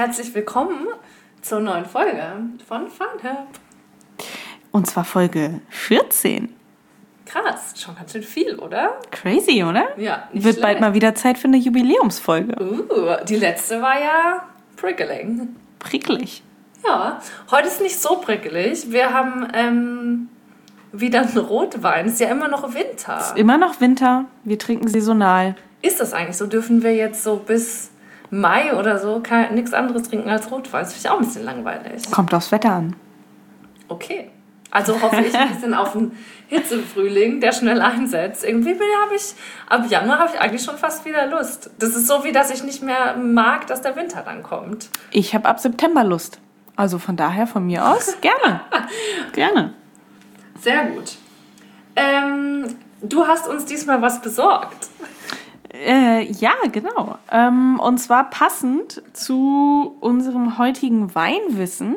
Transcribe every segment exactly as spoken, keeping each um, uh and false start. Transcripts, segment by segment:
herzlich willkommen zur neuen Folge von Funhub. Und zwar Folge vierzehn. Krass, schon ganz schön viel, oder? Crazy, oder? Ja, nicht Wird schlecht. bald mal wieder Zeit für eine Jubiläumsfolge. Uh, die letzte war ja prickling. Prickelig. Ja, heute ist nicht so prickelig. Wir haben ähm, wieder einen Rotwein. Es ist ja immer noch Winter. Es ist immer noch Winter. Wir trinken saisonal. Ist das eigentlich so? Dürfen wir jetzt so bis Mai oder so kein, nichts anderes trinken als Rotwein? Das finde ich auch ein bisschen langweilig. Kommt aufs Wetter an. Okay. Also hoffe ich ein bisschen auf einen Hitzefrühling, der schnell einsetzt. Irgendwie habe ich, ab Januar habe ich eigentlich schon fast wieder Lust. Das ist so, wie dass ich nicht mehr mag, dass der Winter dann kommt. Ich habe ab September Lust. Also von daher, von mir aus, gerne. Gerne. Sehr gut. Ähm, du hast uns diesmal was besorgt. Äh, ja, genau. Ähm, und zwar passend zu unserem heutigen Weinwissen.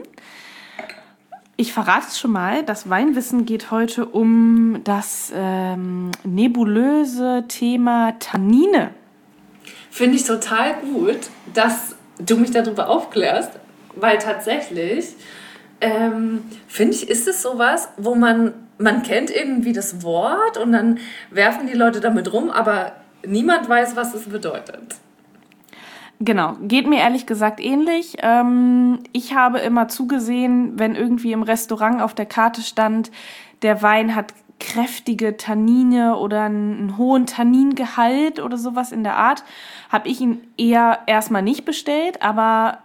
Ich verrate es schon mal, das Weinwissen geht heute um das ähm, nebulöse Thema Tannine. Finde ich total gut, dass du mich darüber aufklärst, weil tatsächlich, ähm, finde ich, ist es sowas, wo man, man kennt irgendwie das Wort und dann werfen die Leute damit rum, aber niemand weiß, was es bedeutet. Genau, geht mir ehrlich gesagt ähnlich. Ähm, ich habe immer zugesehen, wenn irgendwie im Restaurant auf der Karte stand, der Wein hat kräftige Tannine oder einen, einen hohen Tanningehalt oder sowas in der Art, habe ich ihn eher erstmal nicht bestellt, aber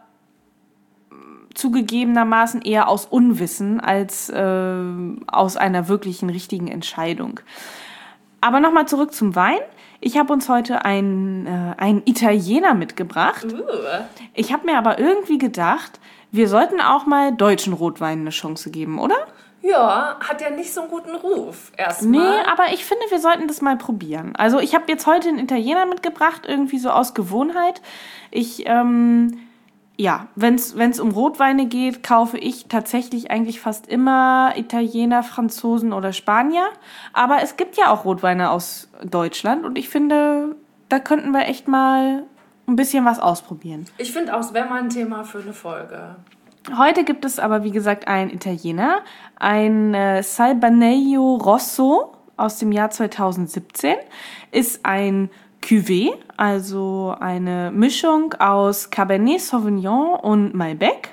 zugegebenermaßen eher aus Unwissen als äh, aus einer wirklichen richtigen Entscheidung. Aber nochmal zurück zum Wein. Ich habe uns heute einen, äh, einen Italiener mitgebracht. Uh. Ich habe mir aber irgendwie gedacht, wir sollten auch mal deutschen Rotweinen eine Chance geben, oder? Ja, hat ja nicht so einen guten Ruf erstmal. Nee, aber ich finde, wir sollten das mal probieren. Also ich habe jetzt heute einen Italiener mitgebracht, irgendwie so aus Gewohnheit. Ich, ähm, ja, wenn es um Rotweine geht, kaufe ich tatsächlich eigentlich fast immer Italiener, Franzosen oder Spanier. Aber es gibt ja auch Rotweine aus Deutschland und ich finde, da könnten wir echt mal ein bisschen was ausprobieren. Ich finde auch, es wäre mal ein Thema für eine Folge. Heute gibt es aber, wie gesagt, einen Italiener, ein äh, Salbanejo Rosso aus dem Jahr zweitausendsiebzehn, ist ein Cuvée, also eine Mischung aus Cabernet Sauvignon und Malbec.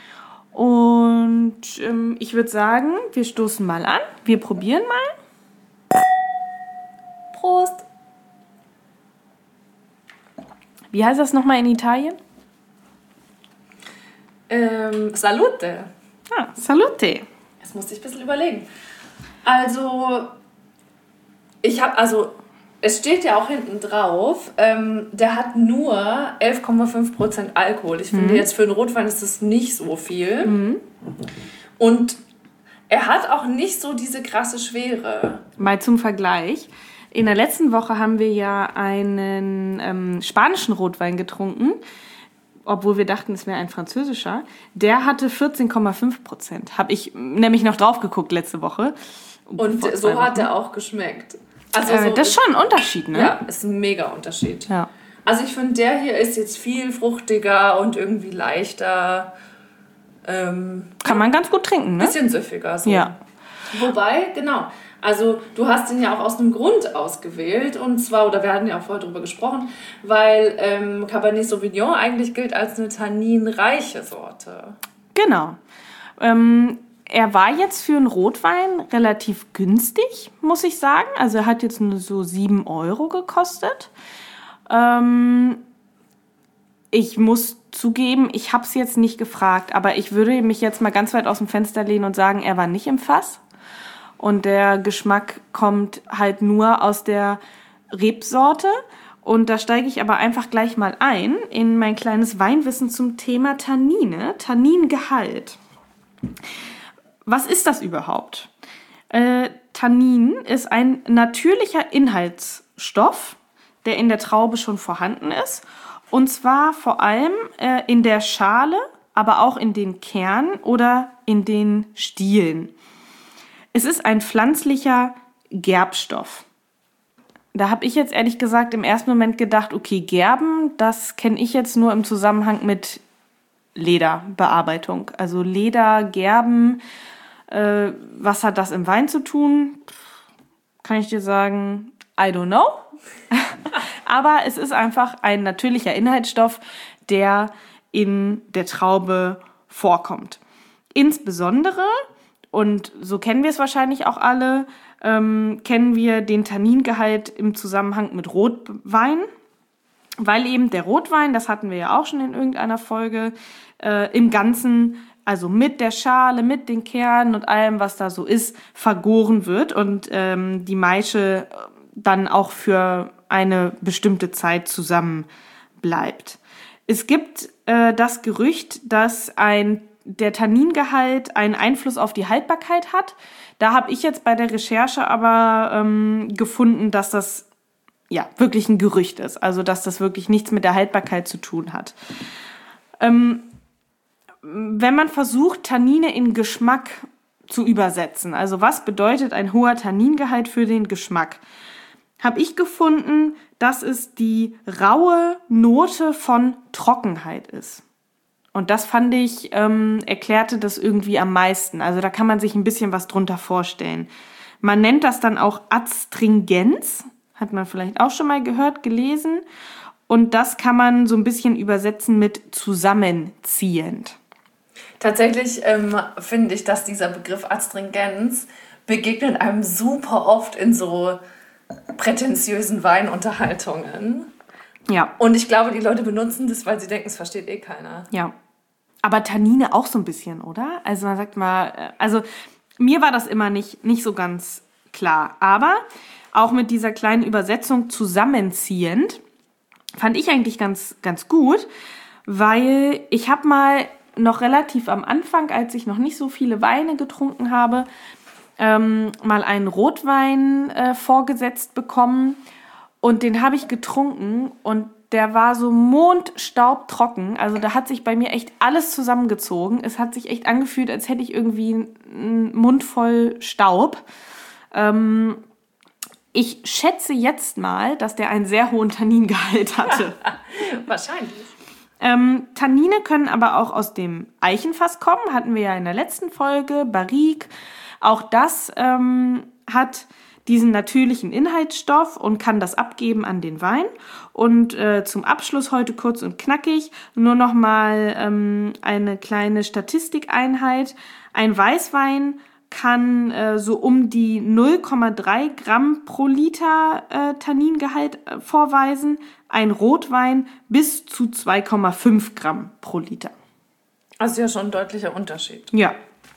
Und ähm, ich würde sagen, wir stoßen mal an, wir probieren mal. Prost! Wie heißt das nochmal in Italien? Ähm, Salute! Ah, Salute! Jetzt musste ich ein bisschen überlegen. Also, ich habe, also, es steht ja auch hinten drauf, ähm, der hat nur elf Komma fünf Prozent Alkohol. Ich finde, mhm. jetzt für einen Rotwein ist das nicht so viel. Mhm. Und er hat auch nicht so diese krasse Schwere. Mal zum Vergleich. In der letzten Woche haben wir ja einen ähm, spanischen Rotwein getrunken, obwohl wir dachten, es wäre ein französischer. Der hatte vierzehn Komma fünf Prozent. Habe ich nämlich noch drauf geguckt letzte Woche. Und so hat er auch geschmeckt. Also äh, so, das ist schon ein Unterschied, ne? Ja, ist ein mega Unterschied. Ja. Also ich finde, der hier ist jetzt viel fruchtiger und irgendwie leichter. Ähm, Kann man ganz gut trinken, ne? Bisschen süffiger. So. Ja. Wobei, genau, also du hast ihn ja auch aus einem Grund ausgewählt. Und zwar, oder wir hatten ja auch vorher drüber gesprochen, weil ähm, Cabernet Sauvignon eigentlich gilt als eine tanninreiche Sorte. Genau. Ähm, er war jetzt für einen Rotwein relativ günstig, muss ich sagen. Also er hat jetzt nur so sieben Euro gekostet. Ähm, ich muss zugeben, ich habe es jetzt nicht gefragt, aber ich würde mich jetzt mal ganz weit aus dem Fenster lehnen und sagen, er war nicht im Fass. Und der Geschmack kommt halt nur aus der Rebsorte. Und da steige ich aber einfach gleich mal ein in mein kleines Weinwissen zum Thema Tannine, Tanningehalt. Was ist das überhaupt? Äh, Tannin ist ein natürlicher Inhaltsstoff, der in der Traube schon vorhanden ist. Und zwar vor allem äh, in der Schale, aber auch in den Kernen oder in den Stielen. Es ist ein pflanzlicher Gerbstoff. Da habe ich jetzt ehrlich gesagt im ersten Moment gedacht, okay, Gerben, das kenne ich jetzt nur im Zusammenhang mit Lederbearbeitung. Also Leder, Gerben, äh, was hat das im Wein zu tun? Kann ich dir sagen, I don't know. Aber es ist einfach ein natürlicher Inhaltsstoff, der in der Traube vorkommt. Insbesondere, und so kennen wir es wahrscheinlich auch alle, ähm, kennen wir den Tanningehalt im Zusammenhang mit Rotwein, weil eben der Rotwein, das hatten wir ja auch schon in irgendeiner Folge, äh, im Ganzen, also mit der Schale, mit den Kernen und allem, was da so ist, vergoren wird und ähm, die Maische dann auch für eine bestimmte Zeit zusammen bleibt. Es gibt äh, das Gerücht, dass ein, der Tanningehalt einen Einfluss auf die Haltbarkeit hat. Da habe ich jetzt bei der Recherche aber ähm, gefunden, dass das ja wirklich ein Gerücht ist. Also dass das wirklich nichts mit der Haltbarkeit zu tun hat. Ähm, wenn man versucht, Tannine in Geschmack zu übersetzen, also was bedeutet ein hoher Tanningehalt für den Geschmack, habe ich gefunden, dass es die raue Note von Trockenheit ist. Und das fand ich, ähm, erklärte das irgendwie am meisten. Also da kann man sich ein bisschen was drunter vorstellen. Man nennt das dann auch Adstringenz, hat man vielleicht auch schon mal gehört, gelesen. Und das kann man so ein bisschen übersetzen mit zusammenziehend. Tatsächlich ähm, finde ich, dass dieser Begriff Adstringenz begegnet einem super oft in so prätentiösen Weinunterhaltungen. Ja. Und ich glaube, die Leute benutzen das, weil sie denken, es versteht eh keiner. Ja. Aber Tannine auch so ein bisschen, oder? Also man sagt mal, also mir war das immer nicht, nicht so ganz klar. Aber auch mit dieser kleinen Übersetzung zusammenziehend fand ich eigentlich ganz, ganz gut, weil ich habe mal noch relativ am Anfang, als ich noch nicht so viele Weine getrunken habe, ähm, mal einen Rotwein äh, vorgesetzt bekommen und den habe ich getrunken und der war so mondstaubtrocken. Also da hat sich bei mir echt alles zusammengezogen. Es hat sich echt angefühlt, als hätte ich irgendwie einen Mund voll Staub. Ähm, ich schätze jetzt mal, dass der einen sehr hohen Tanningehalt hatte. Wahrscheinlich. Ähm, Tannine können aber auch aus dem Eichenfass kommen, hatten wir ja in der letzten Folge, Barrique. Auch das ähm, hat diesen natürlichen Inhaltsstoff und kann das abgeben an den Wein. Und äh, zum Abschluss heute kurz und knackig nur noch mal ähm, eine kleine Statistikeinheit. Ein Weißwein kann äh, so um die null Komma drei Gramm pro Liter äh, Tanningehalt äh, vorweisen, ein Rotwein bis zu zwei Komma fünf Gramm pro Liter. Also ja schon ein deutlicher Unterschied. Ja.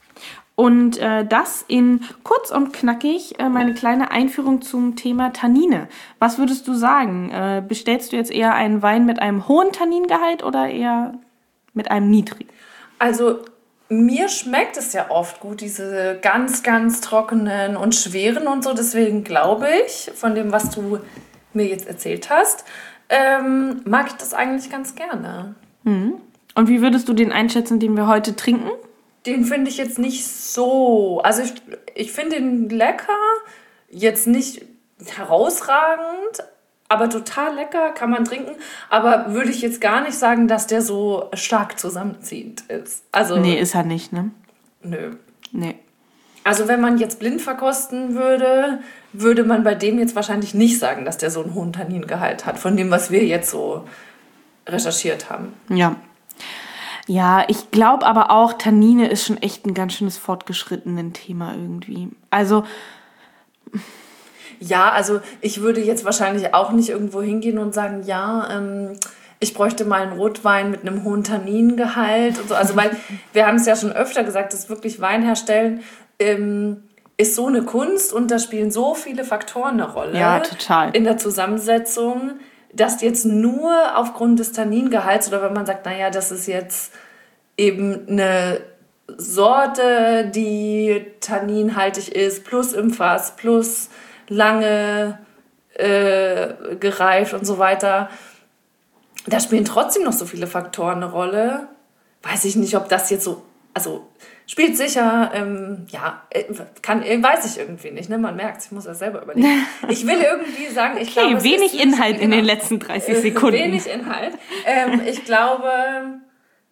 Und äh, das in kurz und knackig äh, meine kleine Einführung zum Thema Tannine. Was würdest du sagen? Äh, bestellst du jetzt eher einen Wein mit einem hohen Tanningehalt oder eher mit einem niedrigen? Also mir schmeckt es ja oft gut, diese ganz, ganz trockenen und schweren und so. Deswegen glaube ich, von dem, was du mir jetzt erzählt hast, ähm, mag ich das eigentlich ganz gerne. Mhm. Und wie würdest du den einschätzen, den wir heute trinken? Den finde ich jetzt nicht so... Also ich, ich finde ihn lecker, jetzt nicht herausragend, aber total lecker, kann man trinken. Aber würde ich jetzt gar nicht sagen, dass der so stark zusammenziehend ist. Also, nee, ist er nicht, ne? Nö. Nee. Also wenn man jetzt blind verkosten würde, würde man bei dem jetzt wahrscheinlich nicht sagen, dass der so einen hohen Tanningehalt hat, von dem, was wir jetzt so recherchiert haben. Ja. Ja, ich glaube aber auch, Tannine ist schon echt ein ganz schönes fortgeschrittenen Thema irgendwie. Also... Ja, also ich würde jetzt wahrscheinlich auch nicht irgendwo hingehen und sagen, ja, ähm, ich bräuchte mal einen Rotwein mit einem hohen Tanningehalt und so. Also weil wir haben es ja schon öfter gesagt, dass wirklich Wein herstellen ähm, ist so eine Kunst und da spielen so viele Faktoren eine Rolle. Ja, total. In der Zusammensetzung, dass jetzt nur aufgrund des Tanningehalts oder wenn man sagt, naja, das ist jetzt eben eine Sorte, die tanninhaltig ist, plus im Fass, plus lange äh, gereift und so weiter. Da spielen trotzdem noch so viele Faktoren eine Rolle. Weiß ich nicht, ob das jetzt so, also spielt sicher, ähm, ja, kann, weiß ich irgendwie nicht, ne? Man merkt, ich muss das selber überlegen. Ich will irgendwie sagen, ich okay, glaube... wenig ist, Inhalt genau, in den letzten dreißig Sekunden. Wenig Inhalt. Ähm, ich glaube,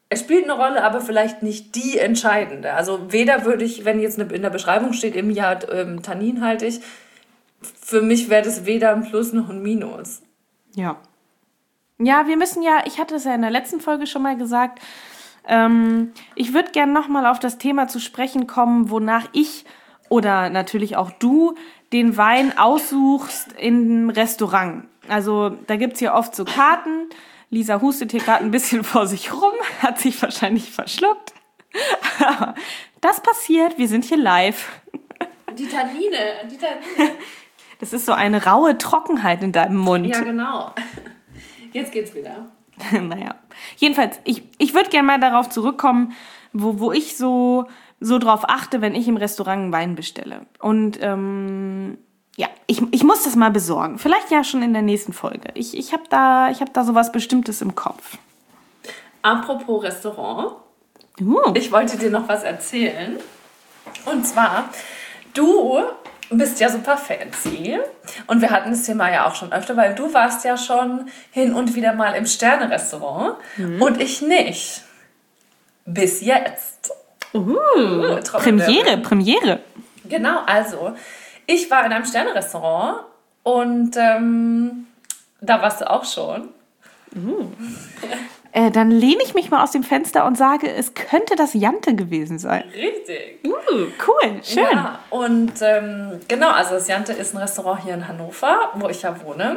Es spielt eine Rolle, aber vielleicht nicht die entscheidende. Also weder würde ich, wenn jetzt in der Beschreibung steht, im Jahr ähm, tanninhaltig, für mich wäre das weder ein Plus noch ein Minus. Ja. Ja, wir müssen ja, ich hatte es ja in der letzten Folge schon mal gesagt, ähm, ich würde gerne nochmal auf das Thema zu sprechen kommen, wonach ich oder natürlich auch du den Wein aussuchst im Restaurant. Also da gibt es ja oft so Karten. Lisa hustet hier gerade ein bisschen vor sich rum, hat sich wahrscheinlich verschluckt. Aber das passiert, wir sind hier live. Die Tannine, die Tannine. Das ist so eine raue Trockenheit in deinem Mund. Ja, genau. Jetzt geht's wieder. Naja, jedenfalls, ich, ich würde gerne mal darauf zurückkommen, wo, wo ich so, so drauf achte, wenn ich im Restaurant einen Wein bestelle. Und ähm, ja, ich, ich muss das mal besorgen. Vielleicht ja schon in der nächsten Folge. Ich, ich habe da, ich hab da so was Bestimmtes im Kopf. Apropos Restaurant. Uh. Ich wollte dir noch was erzählen. Und zwar, du bist ja super fancy. Und wir hatten das Thema ja auch schon öfter, weil du warst ja schon hin und wieder mal im Sterne-Restaurant. Mhm. Und ich nicht. Bis jetzt. Uh, Premiere, Premiere. Genau, also ich war in einem Sterne-Restaurant und ähm, da warst du auch schon. Uh. äh, dann lehne ich mich mal aus dem Fenster und sage, es könnte das Jante gewesen sein. Richtig. Uh, cool, schön. Ja, und ähm, genau, also das Jante ist ein Restaurant hier in Hannover, wo ich ja wohne.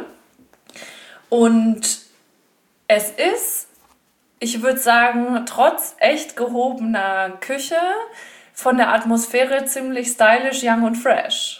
Und es ist, ich würde sagen, trotz echt gehobener Küche, von der Atmosphäre ziemlich stylish, young und fresh.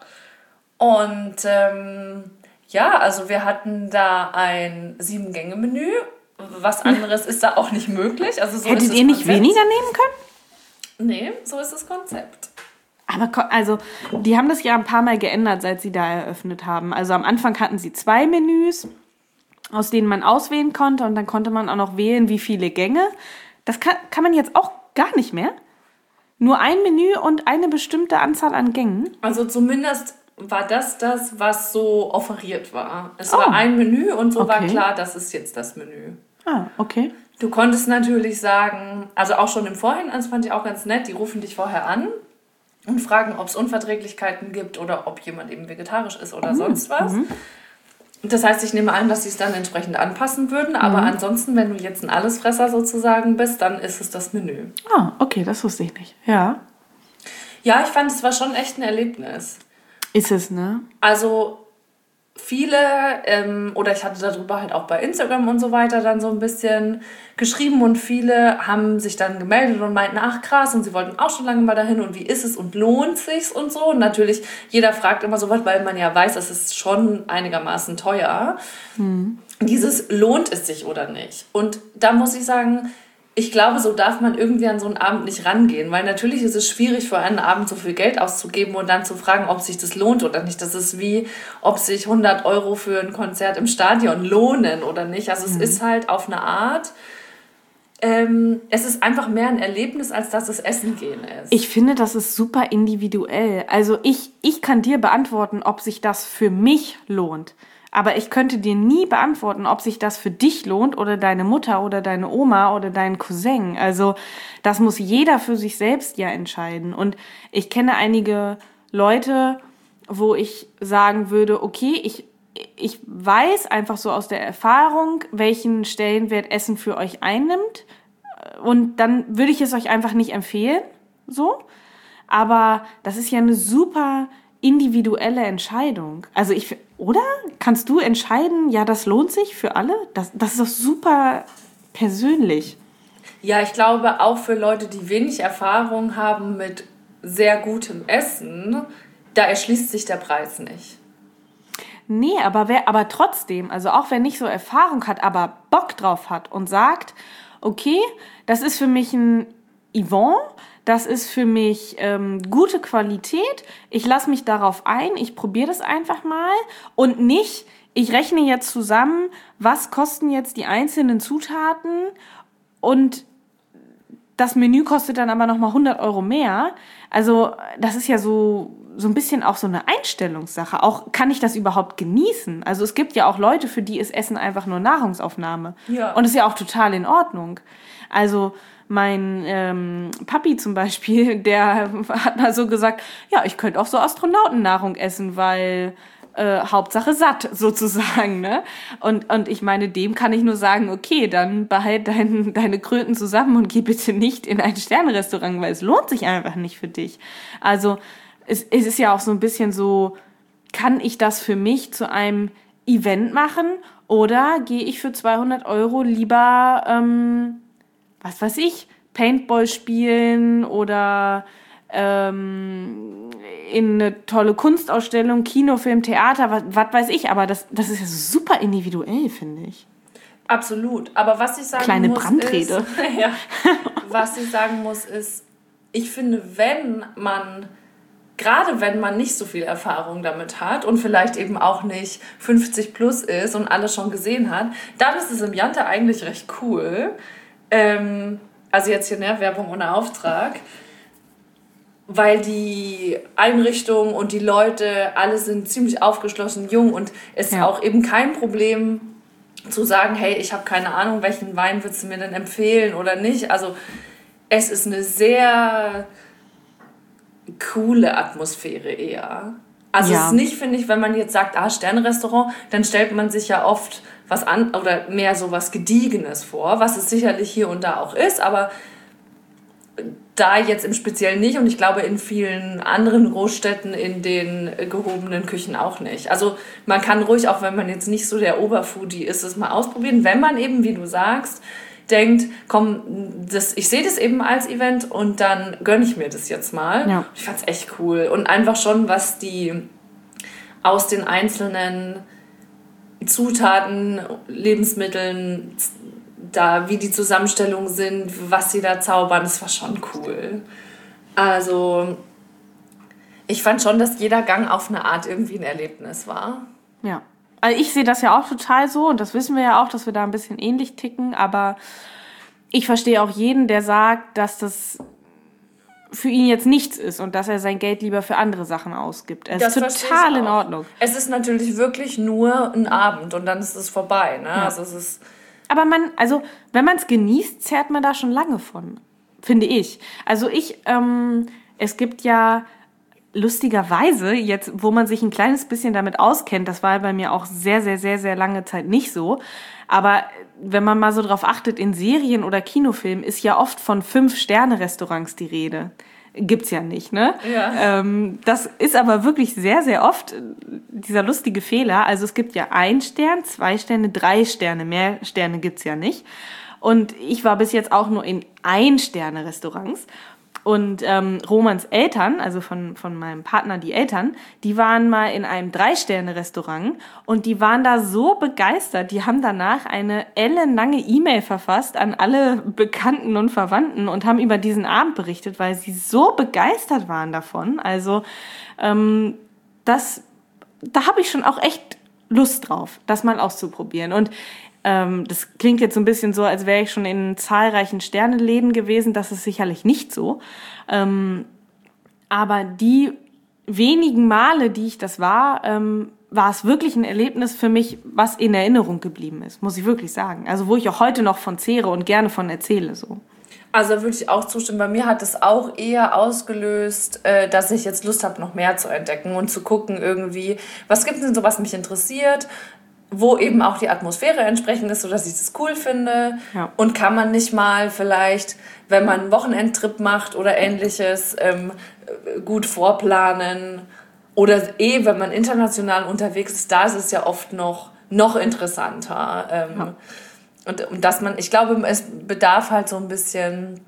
Und ähm, ja, also wir hatten da ein Sieben-Gänge-Menü. Was anderes ist da auch nicht möglich. Also so Hättet ist das ihr nicht Konzept. weniger nehmen können? Nee, so ist das Konzept. Aber also, die haben das ja ein paar Mal geändert, seit sie da eröffnet haben. Also am Anfang hatten sie zwei Menüs, aus denen man auswählen konnte. Und dann konnte man auch noch wählen, wie viele Gänge. Das kann, kann man jetzt auch gar nicht mehr. Nur ein Menü und eine bestimmte Anzahl an Gängen. Also zumindest war das das, was so offeriert war. Es Oh. war ein Menü und so Okay. war klar, das ist jetzt das Menü. Ah, okay. Du konntest natürlich sagen, also auch schon im Vorhinein, das fand ich auch ganz nett, die rufen dich vorher an und fragen, ob es Unverträglichkeiten gibt oder ob jemand eben vegetarisch ist oder Mhm. sonst was. Mhm. Das heißt, ich nehme an, dass sie es dann entsprechend anpassen würden, aber Mhm. ansonsten, wenn du jetzt ein Allesfresser sozusagen bist, dann ist es das Menü. Ah, okay, das wusste ich nicht. Ja. Ja, ich fand, es war schon echt ein Erlebnis. Ist es, ne? Also viele, ähm, oder ich hatte darüber halt auch bei Instagram und so weiter dann so ein bisschen geschrieben und viele haben sich dann gemeldet und meinten, ach krass, und sie wollten auch schon lange mal dahin und wie ist es und lohnt sich's und so. Und natürlich, jeder fragt immer so was, weil man ja weiß, das ist schon einigermaßen teuer. Mhm. Dieses lohnt es sich oder nicht. Und da muss ich sagen, ich glaube, so darf man irgendwie an so einen Abend nicht rangehen, weil natürlich ist es schwierig, für einen Abend so viel Geld auszugeben und dann zu fragen, ob sich das lohnt oder nicht. Das ist wie, ob sich hundert Euro für ein Konzert im Stadion lohnen oder nicht. Also es Mhm. ist halt auf eine Art, ähm, es ist einfach mehr ein Erlebnis, als dass es Essen gehen ist. Ich finde, das ist super individuell. Also ich, ich kann dir beantworten, ob sich das für mich lohnt. Aber ich könnte dir nie beantworten, ob sich das für dich lohnt oder deine Mutter oder deine Oma oder deinen Cousin. Also das muss jeder für sich selbst ja entscheiden. Und ich kenne einige Leute, wo ich sagen würde, okay, ich, ich weiß einfach so aus der Erfahrung, welchen Stellenwert Essen für euch einnimmt. Und dann würde ich es euch einfach nicht empfehlen. So. Aber das ist ja eine super individuelle Entscheidung. Also ich, oder? Kannst du entscheiden, ja, das lohnt sich für alle? Das, das ist doch super persönlich. Ja, ich glaube auch für Leute, die wenig Erfahrung haben mit sehr gutem Essen, da erschließt sich der Preis nicht. Nee, aber wer, aber trotzdem, also auch wer nicht so Erfahrung hat, aber Bock drauf hat und sagt, okay, das ist für mich ein Yvonne, das ist für mich ähm, gute Qualität, ich lasse mich darauf ein, ich probiere das einfach mal und nicht, ich rechne jetzt zusammen, was kosten jetzt die einzelnen Zutaten und das Menü kostet dann aber nochmal hundert Euro mehr. Also das ist ja so, so ein bisschen auch so eine Einstellungssache. Auch, kann ich das überhaupt genießen? Also es gibt ja auch Leute, für die ist Essen einfach nur Nahrungsaufnahme. Ja. Und das ist ja auch total in Ordnung. Also mein ähm, Papi zum Beispiel, der hat mal so gesagt, ja, ich könnte auch so Astronautennahrung essen, weil äh, Hauptsache satt sozusagen, ne? Und, und ich meine, dem kann ich nur sagen, okay, dann behalt dein, deine Kröten zusammen und geh bitte nicht in ein Sternrestaurant, weil es lohnt sich einfach nicht für dich. Also es, es ist ja auch so ein bisschen so, kann ich das für mich zu einem Event machen oder gehe ich für zweihundert Euro lieber, ähm, was weiß ich, Paintball spielen oder ähm, in eine tolle Kunstausstellung, Kinofilm, Theater, was, was weiß ich, aber das, das ist ja super individuell, finde ich. Absolut, aber was ich sagen Kleine muss Brandrede. ist, ja, was ich sagen muss ist, ich finde, wenn man, gerade wenn man nicht so viel Erfahrung damit hat und vielleicht eben auch nicht fünfzig plus ist und alles schon gesehen hat, dann ist es im Jante eigentlich recht cool. Ähm, also jetzt hier, ne, Werbung ohne Auftrag, weil die Einrichtung und die Leute, alle sind ziemlich aufgeschlossen, jung und es ist Ja. auch eben kein Problem zu sagen, hey, ich habe keine Ahnung, welchen Wein würdest du mir denn empfehlen oder nicht. Also es ist eine sehr coole Atmosphäre eher. Also Ja. es ist nicht, finde ich, wenn man jetzt sagt, ah, Sternrestaurant, dann stellt man sich ja oft was an oder mehr so was Gediegenes vor, was es sicherlich hier und da auch ist, aber da jetzt im Speziellen nicht und ich glaube in vielen anderen Großstädten in den gehobenen Küchen auch nicht. Also man kann ruhig, auch wenn man jetzt nicht so der Oberfoodie ist, es mal ausprobieren, wenn man eben, wie du sagst, denkt, komm, das, ich sehe das eben als Event und dann gönne ich mir das jetzt mal. Ja. Ich fand's echt cool und einfach schon, was die aus den einzelnen Zutaten, Lebensmitteln, da, wie die Zusammenstellungen sind, was sie da zaubern, das war schon cool. Also, ich fand schon, dass jeder Gang auf eine Art irgendwie ein Erlebnis war. Ja. Also ich sehe das ja auch total so und das wissen wir ja auch, dass wir da ein bisschen ähnlich ticken, aber ich verstehe auch jeden, der sagt, dass das für ihn jetzt nichts ist und dass er sein Geld lieber für andere Sachen ausgibt. Es Das ist verstehe total ich in auch. Ordnung. Es ist natürlich wirklich nur ein Abend und dann ist es vorbei. Ne? Ja. Also es ist Aber man, also wenn man es genießt, zehrt man da schon lange von, finde ich. Also ich, ähm, es gibt ja lustigerweise jetzt, wo man sich ein kleines bisschen damit auskennt, das war bei mir auch sehr, sehr, sehr, sehr lange Zeit nicht so, aber wenn man mal so drauf achtet, in Serien oder Kinofilmen ist ja oft von Fünf-Sterne-Restaurants die Rede. Gibt's ja nicht, ne? Ja. Ähm, das ist aber wirklich sehr, sehr oft dieser lustige Fehler. Also es gibt ja ein Stern, zwei Sterne, drei Sterne. Mehr Sterne gibt's ja nicht. Und ich war bis jetzt auch nur in Ein-Sterne-Restaurants. Und ähm, Romans Eltern, also von, von meinem Partner die Eltern, die waren mal in einem Drei-Sterne-Restaurant und die waren da so begeistert. Die haben danach eine ellenlange E-Mail verfasst an alle Bekannten und Verwandten und haben über diesen Abend berichtet, weil sie so begeistert waren davon. Also ähm, das, da habe ich schon auch echt Lust drauf, das mal auszuprobieren. Und Ähm, das klingt jetzt so ein bisschen so, als wäre ich schon in zahlreichen Sterneläden gewesen. Das ist sicherlich nicht so. Ähm, aber die wenigen Male, die ich das war, ähm, war es wirklich ein Erlebnis für mich, was in Erinnerung geblieben ist, muss ich wirklich sagen. Also wo ich auch heute noch von zehre und gerne von erzähle. So. Also würde ich auch zustimmen. Bei mir hat es auch eher ausgelöst, äh, dass ich jetzt Lust habe, noch mehr zu entdecken und zu gucken irgendwie, was gibt es denn so, was mich interessiert, wo eben auch die Atmosphäre entsprechend ist, sodass ich das cool finde. Ja. Und kann man nicht mal vielleicht, wenn man einen Wochenendtrip macht oder ähnliches, ähm, gut vorplanen. Oder eh, wenn man international unterwegs ist, da ist es ja oft noch, noch interessanter. Ähm, Ja. und, und dass man, ich glaube, es bedarf halt so ein bisschen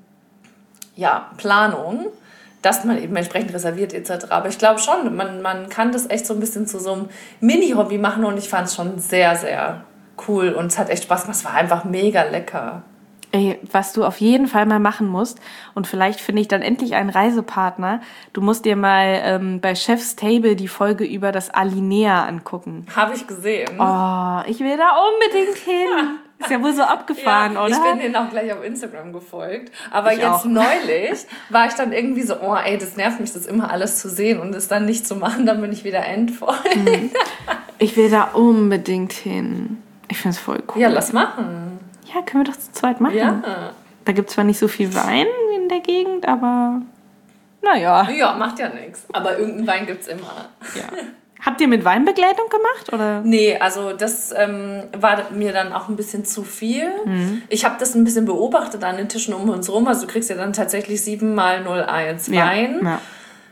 ja, Planung, dass man eben entsprechend reserviert et cetera. Aber ich glaube schon, man, man kann das echt so ein bisschen zu so einem Mini-Hobby machen und ich fand es schon sehr, sehr cool und es hat echt Spaß gemacht. Es war einfach mega lecker. Ey, was du auf jeden Fall mal machen musst, und vielleicht finde ich dann endlich einen Reisepartner, du musst dir mal ähm, bei Chef's Table die Folge über das Alinea angucken. Habe ich gesehen. Oh, ich will da unbedingt hin. Ist ja wohl so abgefahren, ja, oder? Ich bin denen auch gleich auf Instagram gefolgt. Aber Ich jetzt auch. neulich war ich dann irgendwie so, oh ey, das nervt mich, das immer alles zu sehen und es dann nicht zu machen, dann bin ich wieder entfolgt. Mhm. Ich will da unbedingt hin. Ich finde es voll cool. Ja, lass machen. Ja, können wir doch zu zweit machen. Ja. Da gibt es zwar nicht so viel Wein in der Gegend, aber naja. Ja, macht ja nichts. Aber irgendeinen Wein gibt's immer. Ja. Habt ihr mit Weinbegleitung gemacht? Oder? Nee, also das ähm, war mir dann auch ein bisschen zu viel. Mhm. Ich habe das ein bisschen beobachtet an den Tischen um uns rum. Also du kriegst ja dann tatsächlich sieben mal null eins Wein. Ja. Ja.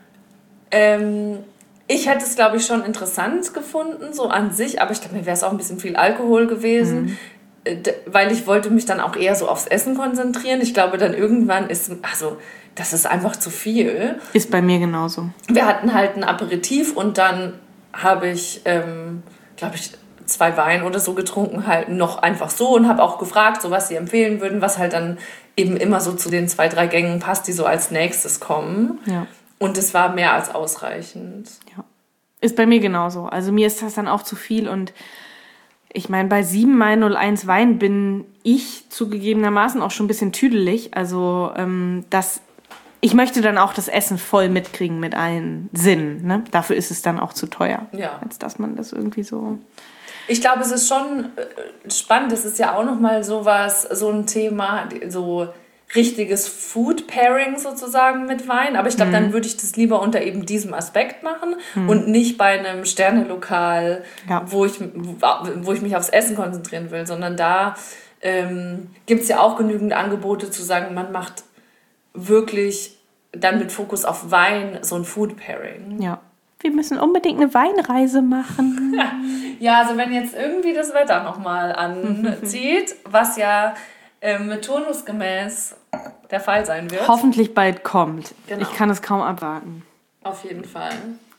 Ähm, ich hätte es, glaube ich, schon interessant gefunden, so an sich. Aber ich glaube, mir wäre es auch ein bisschen viel Alkohol gewesen. Mhm. Weil ich wollte mich dann auch eher so aufs Essen konzentrieren. Ich glaube, dann irgendwann ist, also das ist einfach zu viel. Ist bei mir genauso. Wir hatten halt ein Aperitif und dann habe ich, ähm, glaube ich, zwei Wein oder so getrunken, halt noch einfach so und habe auch gefragt, so was sie empfehlen würden, was halt dann eben immer so zu den zwei, drei Gängen passt, die so als nächstes kommen. Ja. Und es war mehr als ausreichend. Ja. Ist bei mir genauso. Also mir ist das dann auch zu viel und ich meine, bei sieben mal null eins Wein bin ich zugegebenermaßen auch schon ein bisschen tüdelig. Also ähm, das... Ich möchte dann auch das Essen voll mitkriegen mit allen Sinnen. Ne? Dafür ist es dann auch zu teuer, ja. als dass man das irgendwie so... Ich glaube, es ist schon spannend. Es ist ja auch nochmal sowas, so ein Thema, so richtiges Food-Pairing sozusagen mit Wein. Aber ich glaube, mhm. dann würde ich das lieber unter eben diesem Aspekt machen mhm. und nicht bei einem Sternelokal, ja. wo, ich, wo ich mich aufs Essen konzentrieren will, sondern da ähm, gibt es ja auch genügend Angebote zu sagen, man macht wirklich dann mit Fokus auf Wein so ein Food-Pairing. Ja. Wir müssen unbedingt eine Weinreise machen. Ja, also wenn jetzt irgendwie das Wetter nochmal anzieht, was ja ähm, turnusgemäß der Fall sein wird. Hoffentlich bald kommt. Genau. Ich kann es kaum abwarten. Auf jeden Fall.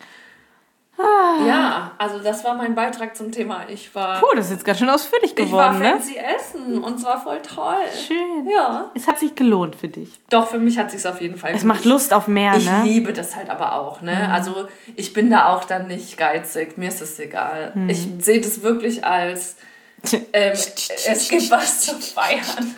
Ah. Ja, also das war mein Beitrag zum Thema. Ich war... Puh, das ist jetzt ganz schön ausführlich geworden, ne? Ich war ne? fancy essen und zwar voll toll. Schön. Ja. Es hat sich gelohnt für dich. Doch, für mich hat es sich auf jeden Fall Es macht Lust auf mehr, ich ne? Ich liebe das halt aber auch, ne? Mhm. Also ich bin da auch dann nicht geizig. Mir ist es egal. Mhm. Ich sehe das wirklich als... ähm, es gibt was zu feiern.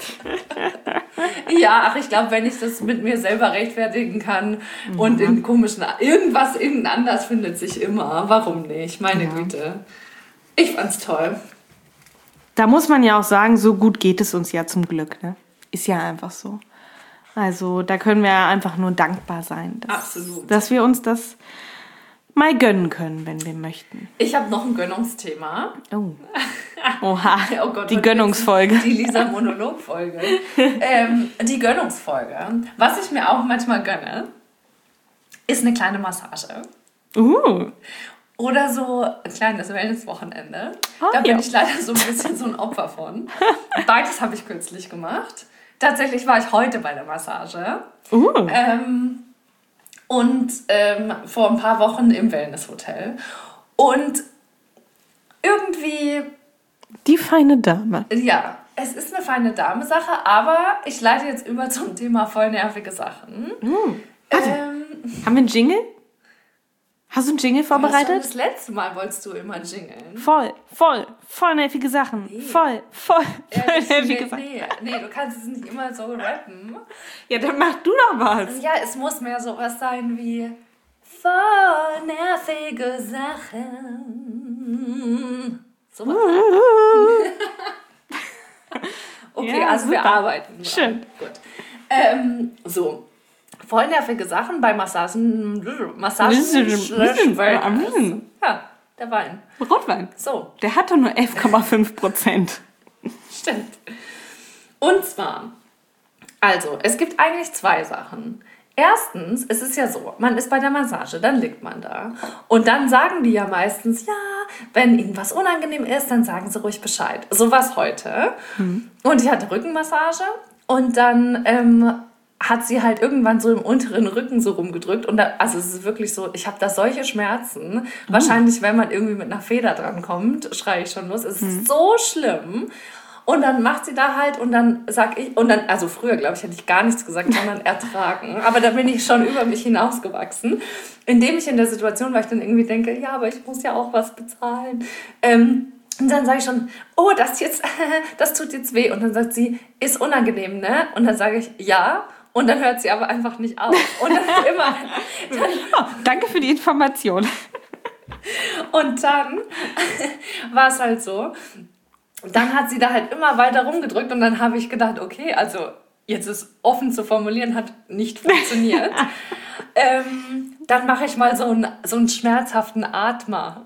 Ja, ach, ich glaube, wenn ich das mit mir selber rechtfertigen kann mhm. und in komischen... Irgendwas, irgendein anders findet sich immer. Warum nicht? Meine ja. Güte. Ich fand's toll. Da muss man ja auch sagen, so gut geht es uns ja zum Glück, ne? Ist ja einfach so. Also da können wir einfach nur dankbar sein. Dass, Absolut. Dass wir uns das mal gönnen können, wenn wir möchten. Ich habe noch ein Gönnungsthema. Oh. Oha, oh Gott, die Gönnungsfolge. Die Lisa-Monolog-Folge. ähm, die Gönnungsfolge. Was ich mir auch manchmal gönne, ist eine kleine Massage. Uh. Oder so ein kleines Wellness-Wochenende. Oh, da bin ja. ich leider so ein bisschen so ein Opfer von. Beides habe ich kürzlich gemacht. Tatsächlich war ich heute bei der Massage. Uh. Ähm, und ähm, vor ein paar Wochen im Wellness-Hotel. Und irgendwie... Die feine Dame. Ja, es ist eine feine Dame-Sache, aber ich leite jetzt über zum Thema voll nervige Sachen. Uh. Warte, ähm, haben wir einen Jingle? Hast du einen Jingle vorbereitet? Das letzte Mal wolltest du immer jingeln. Voll, voll, voll nervige Sachen. Nee. Voll, voll, voll ja, nervige nee, Sachen. Nee, nee, du kannst es nicht immer so rappen. Ja, dann mach du doch was. Ja, es muss mehr sowas sein wie voll nervige Sachen. So was. Okay, ja, also super. wir arbeiten dran. Schön. Gut. Ähm, so. Voll nervige Sachen bei Massagen. Massagen. Ja, der Wein. Rotwein. So. Der hat doch nur elf Komma fünf Prozent. Stimmt. Und zwar, also, es gibt eigentlich zwei Sachen. Erstens, es ist ja so, man ist bei der Massage, dann liegt man da. Und dann sagen die ja meistens, ja, wenn ihnen was unangenehm ist, dann sagen sie ruhig Bescheid. So was heute. Mhm. Und ich hatte Rückenmassage und dann ähm, hat sie halt irgendwann so im unteren Rücken so rumgedrückt. Und da, also es ist wirklich so, ich habe da solche Schmerzen. Mhm. Wahrscheinlich, wenn man irgendwie mit einer Feder dran kommt, schreie ich schon los. Es ist mhm. so schlimm. Und dann macht sie da halt und dann sag ich, und dann, also früher, glaube ich, hätte ich gar nichts gesagt, sondern ertragen. Aber da bin ich schon über mich hinausgewachsen, indem ich in der Situation war, ich dann irgendwie denke, ja, aber ich muss ja auch was bezahlen. Ähm, Und dann sage ich schon, oh, das jetzt, das tut jetzt weh. Und dann sagt sie, ist unangenehm, ne? Und dann sage ich, ja. Und dann hört sie aber einfach nicht auf. Und dann immer. Dann, oh, danke für die Information. Und dann war es halt so, dann hat sie da halt immer weiter rumgedrückt und dann habe ich gedacht, okay, also jetzt ist offen zu formulieren, hat nicht funktioniert. ähm, dann mache ich mal so einen, so einen schmerzhaften Atmer.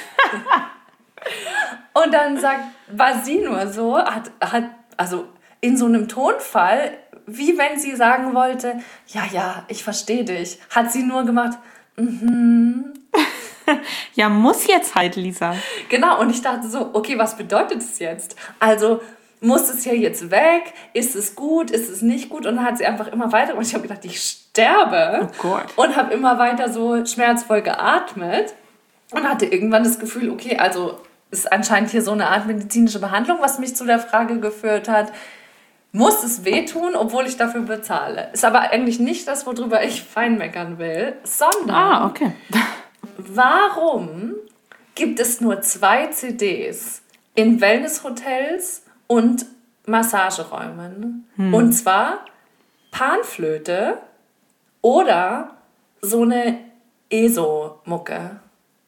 Und dann sagt, war sie nur so, hat, hat, also in so einem Tonfall, wie wenn sie sagen wollte, ja, ja, ich verstehe dich, hat sie nur gemacht, mhm. Ja, muss jetzt halt, Lisa. Genau, und ich dachte so, okay, was bedeutet es jetzt? Also, muss es hier jetzt weg? Ist es gut? Ist es nicht gut? Und dann hat sie einfach immer weiter, und ich habe gedacht, ich sterbe. Oh Gott. Und habe immer weiter so schmerzvoll geatmet und hatte irgendwann das Gefühl, okay, also ist anscheinend hier so eine Art medizinische Behandlung, was mich zu der Frage geführt hat, muss es wehtun, obwohl ich dafür bezahle? Ist aber eigentlich nicht das, worüber ich fein meckern will, sondern... Ah, okay. Warum gibt es nur zwei C Ds in Wellnesshotels und Massageräumen? Hm. Und zwar Panflöte oder so eine E S O-Mucke.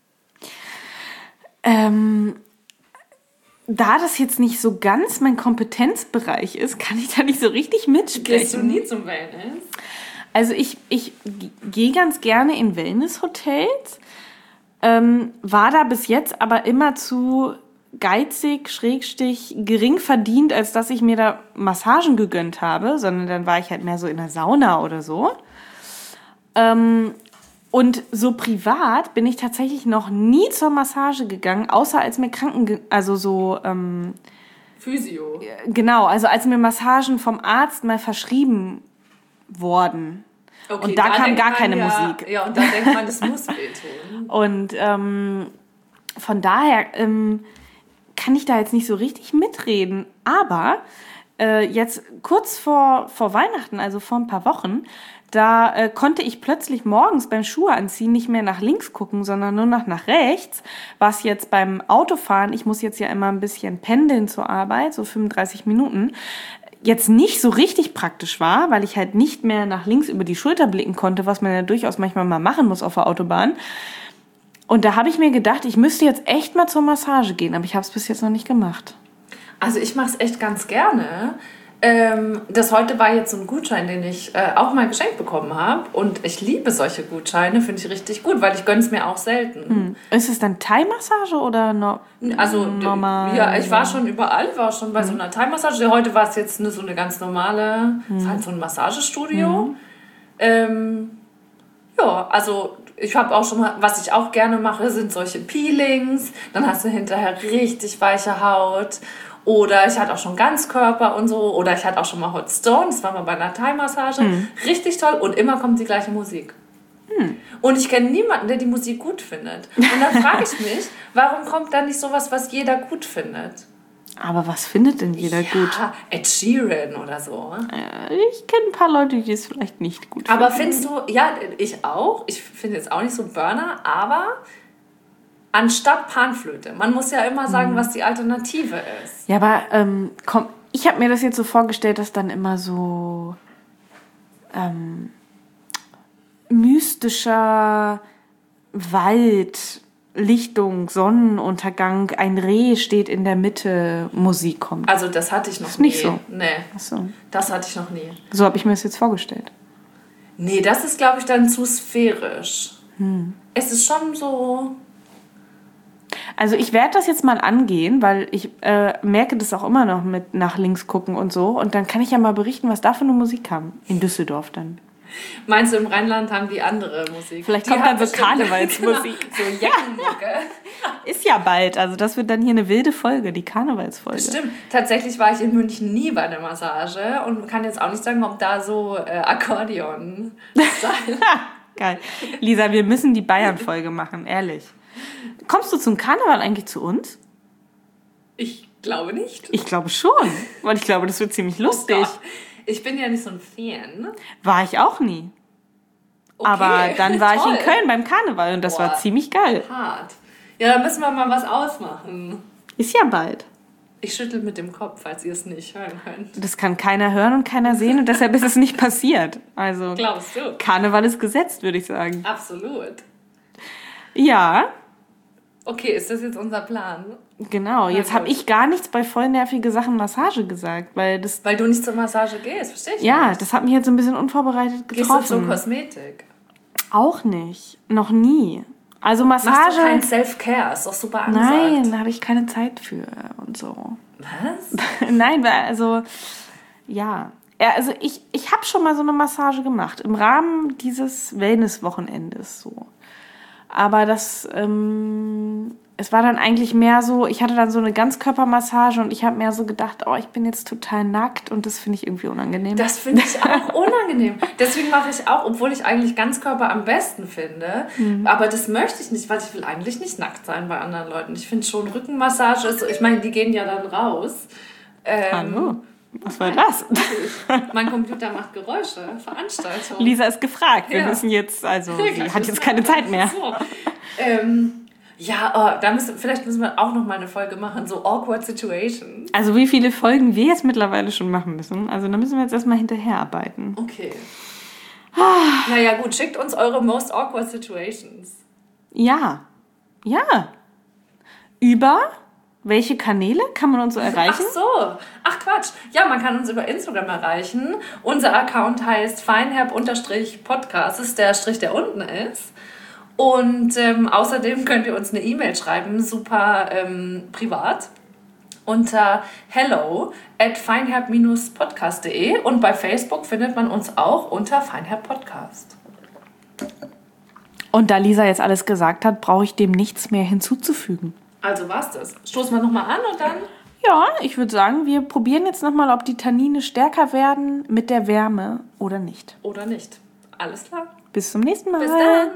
Ähm, da das jetzt nicht so ganz mein Kompetenzbereich ist, kann ich da nicht so richtig mitsprechen. Gehst du nie zum Wellness? Also ich, ich gehe ganz gerne in Wellnesshotels, ähm, war da bis jetzt aber immer zu geizig, schrägstich, gering verdient, als dass ich mir da Massagen gegönnt habe, sondern dann war ich halt mehr so in der Sauna oder so. Ähm, und so privat bin ich tatsächlich noch nie zur Massage gegangen, außer als mir Kranken... Also so... Ähm, Physio. Genau, also als mir Massagen vom Arzt mal verschrieben worden. Okay, und da, da kam gar keine ja, Musik. Ja, und da denkt man, das muss wehtun. Und ähm, von daher ähm, kann ich da jetzt nicht so richtig mitreden. Aber äh, jetzt kurz vor, vor Weihnachten, also vor ein paar Wochen, da äh, konnte ich plötzlich morgens beim Schuhe anziehen nicht mehr nach links gucken, sondern nur noch nach rechts. Was jetzt beim Autofahren, ich muss jetzt ja immer ein bisschen pendeln zur Arbeit, so fünfunddreißig Minuten, jetzt nicht so richtig praktisch war, weil ich halt nicht mehr nach links über die Schulter blicken konnte, was man ja durchaus manchmal mal machen muss auf der Autobahn. Und da habe ich mir gedacht, ich müsste jetzt echt mal zur Massage gehen, aber ich habe es bis jetzt noch nicht gemacht. Also ich mache es echt ganz gerne. Ähm, das heute war jetzt so ein Gutschein, den ich äh, auch mal geschenkt bekommen habe. Und ich liebe solche Gutscheine, finde ich richtig gut, weil ich gönne es mir auch selten. Hm. Ist es dann Thai-Massage oder no- also, normal? Ja, ich war schon überall, war schon bei hm. so einer Thai-Massage. Heute war es jetzt eine, so eine ganz normale, hm. es war halt so ein Massagestudio. Hm. Ähm, ja, also ich habe auch schon mal, was ich auch gerne mache, sind solche Peelings. Dann hast du hinterher richtig weiche Haut. Oder ich hatte auch schon Ganzkörper und so. Oder ich hatte auch schon mal Hot Stone. Das war mal bei einer Thai-Massage. Mhm. Richtig toll. Und immer kommt die gleiche Musik. Mhm. Und ich kenne niemanden, der die Musik gut findet. Und dann frage ich mich, warum kommt da nicht sowas, was jeder gut findet? Aber was findet denn jeder ja, gut? Ed Sheeran oder so. Ja, ich kenne ein paar Leute, die es vielleicht nicht gut aber finden. Aber findest du, ja, ich auch. Ich finde jetzt auch nicht so Burner. Aber... anstatt Panflöte. Man muss ja immer sagen, was die Alternative ist. Ja, aber ähm, komm, ich habe mir das jetzt so vorgestellt, dass dann immer so ähm, mystischer Wald, Lichtung, Sonnenuntergang, ein Reh steht in der Mitte, Musik kommt. Also das hatte ich noch ist nie. Nicht so? Nee, Ach so. Das hatte ich noch nie. So habe ich mir das jetzt vorgestellt. Nee, das ist, glaube ich, dann zu sphärisch. Hm. Es ist schon so... Also ich werde das jetzt mal angehen, weil ich äh, merke das auch immer noch mit nach links gucken und so. Und dann kann ich ja mal berichten, was da für eine Musik kam. In Düsseldorf dann. Meinst du, im Rheinland haben die andere Musik? Vielleicht die kommt dann so Karnevalsmusik. Genau, so Jackenmucke. Ist ja bald. Also das wird dann hier eine wilde Folge, die Karnevalsfolge. Stimmt. Tatsächlich war ich in München nie bei der Massage und kann jetzt auch nicht sagen, ob da so äh, Akkordeon sein. Geil. Lisa, wir müssen die Bayern-Folge machen, ehrlich. Kommst du zum Karneval eigentlich zu uns? Ich glaube nicht. Ich glaube schon, weil ich glaube, das wird ziemlich lustig. Oh Gott. Ich bin ja nicht so ein Fan. War ich auch nie. Okay, aber dann war toll. Ich in Köln beim Karneval und das Boah, war ziemlich geil. Hart. Ja, dann müssen wir mal was ausmachen. Ist ja bald. Ich schüttel mit dem Kopf, falls ihr es nicht hören könnt. Das kann keiner hören und keiner sehen und deshalb ist es nicht passiert. Also Glaubst du? Karneval ist gesetzt, würde ich sagen. Absolut. Ja. Okay, ist das jetzt unser Plan? Genau, jetzt habe ich gar nichts bei voll nervige Sachen Massage gesagt, weil das... Weil du nicht zur Massage gehst, verstehe ich Ja, nicht. das hat mich jetzt so ein bisschen unvorbereitet getroffen. Gehst du zur Kosmetik? Auch nicht. Noch nie. Also Massage... Machst du kein Self-Care? Ist doch super angesagt. Nein, da habe ich keine Zeit für und so. Was? Nein, weil also... Ja. ja also ich, ich habe schon mal so eine Massage gemacht. Im Rahmen dieses Wellness-Wochenendes so. Aber das... Ähm, es war dann eigentlich mehr so, ich hatte dann so eine Ganzkörpermassage und ich habe mehr so gedacht, oh, ich bin jetzt total nackt und das finde ich irgendwie unangenehm. Das finde ich auch unangenehm. Deswegen mache ich auch, obwohl ich eigentlich Ganzkörper am besten finde, mhm. aber das möchte ich nicht, weil ich will eigentlich nicht nackt sein bei anderen Leuten. Ich finde schon Rückenmassage ist so, ich meine, die gehen ja dann raus. Ähm, Hallo, was war das? Mein Computer macht Geräusche, Veranstaltung. Lisa ist gefragt, wir ja. müssen jetzt, also ja, sie hat jetzt keine Zeit mehr. So. Ähm, Ja, oh, da müssen, vielleicht müssen wir auch noch mal eine Folge machen, so awkward situations. Also wie viele Folgen wir jetzt mittlerweile schon machen müssen. Also da müssen wir jetzt erstmal hinterherarbeiten. Okay. Ah. Naja gut, schickt uns eure most awkward situations. Ja. Ja. Über welche Kanäle kann man uns so erreichen? Ach so. Ach Quatsch. Ja, man kann uns über Instagram erreichen. Unser Account heißt feinherb-podcast. Das ist der Strich, der unten ist. Und ähm, außerdem könnt ihr uns eine E-Mail schreiben, super ähm, privat, unter hello at feinherb podcast punkt de und bei Facebook findet man uns auch unter Feinherb Podcast. Und da Lisa jetzt alles gesagt hat, brauche ich dem nichts mehr hinzuzufügen. Also war's das. Stoßen wir nochmal an und dann... Ja, ich würde sagen, wir probieren jetzt nochmal, ob die Tannine stärker werden mit der Wärme oder nicht. Oder nicht. Alles klar. Bis zum nächsten Mal. Bis dann.